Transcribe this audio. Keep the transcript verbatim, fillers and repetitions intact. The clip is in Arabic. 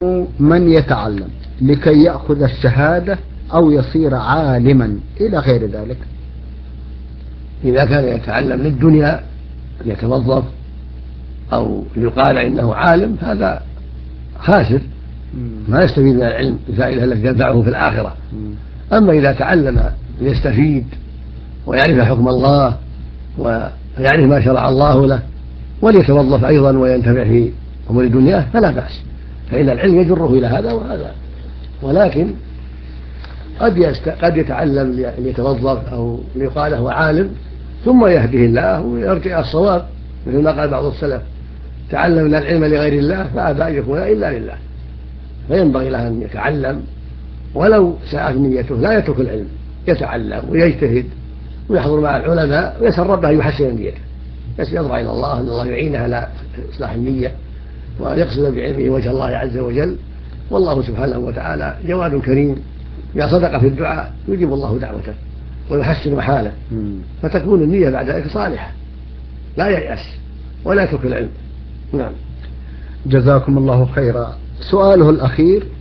من يتعلم لكي يأخذ الشهادة أو يصير عالما إلى غير ذلك؟ إذا كان يتعلم للدنيا يتوظف أو يقال إنه عالم هذا خاسر ما يستفيد من العلم الفائدة التي تنفعه في الآخرة. أما إذا تعلم ليستفيد ويعرف حكم الله ويعرف ما شرع الله له وليتوظف أيضا وينتفع في أمور الدنيا فلا بأس، فإن العلم يجره إلى هذا وهذا. ولكن قد, يست... قد يتعلم ليتوظف أو ليقال هو عالم ثم يهده الله ويرجع الصواب، مثل ما قال بعض السلف: تعلم العلم لغير الله فأبى أن يكون إلا لله. فينبغي له أن يتعلم ولو ساءت نيته لا يترك العلم، يتعلم ويجتهد ويحضر مع العلماء ويسأل ربه أن يحسن نيته، يضرع إلى الله أن الله يعينه على إصلاح النية وأن يقصد بعلمه وجه الله عز وجل. والله سبحانه وتعالى جواد كريم، إذا صدق في الدعاء يجيب الله دعوته ويحسن حاله، فتكون النية بعد ذلك صالحة، لا ييأس ولا يترك العلم. نعم. جزاكم الله خيرا. سؤاله الأخير: